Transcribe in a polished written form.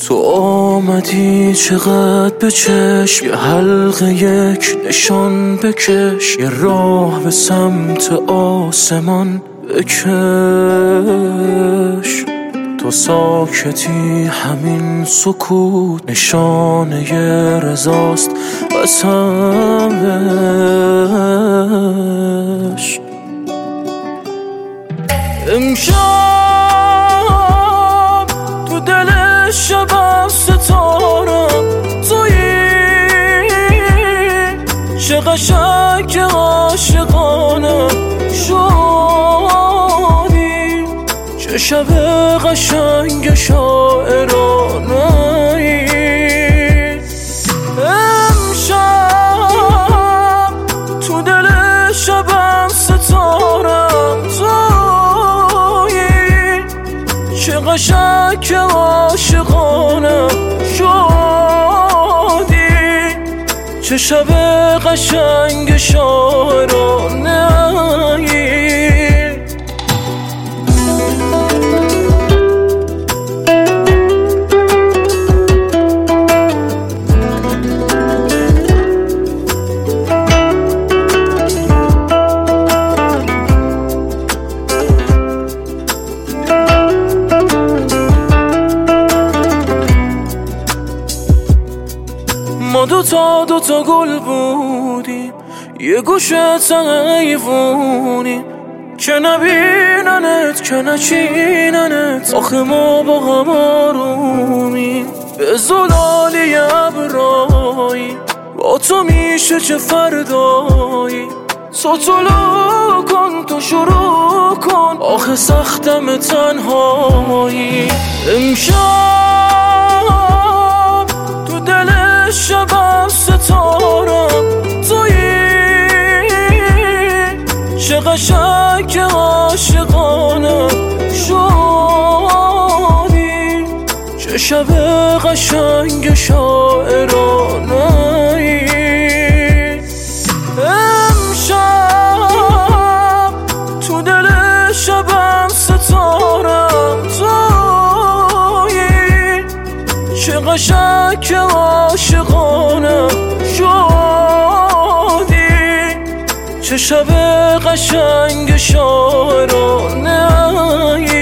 تو آمدی چقدر به چشم، یه حلقه یک نشان بکش، یه راه به سمت آسمان بکش. تو ساکتی، همین سکوت نشانه ی رضاست، قسمش. امشب تو دل شب ستارم تویی، چه قشنگ عاشقانه شدی، چه شب قشنگ شاعرانه ای. امشب تو دل شبم ستارم تویی، چه قشنگ عاشقانه شدی، چه شب قشنگ شاعرانه ای. ما دوتا گل بودیم، یه گوشه حیوونیم که نبیننت که نچیننت، آخه ما با هم آرومیم. به زلالی ابرایی با تو میشه چه فردایی، تو طلوع کن تو شروع کن، آخه سختم تنهایی. امشب تو دل شبم ستارم تویی، چه قشنگ عاشقانه شدی، چه شب قشنگ شاعرانه ای. امشب تو دل شبم ستارم تویی، چه قشنگ عاشقانه شدی، چه شب قشنگ شاعرانه ای.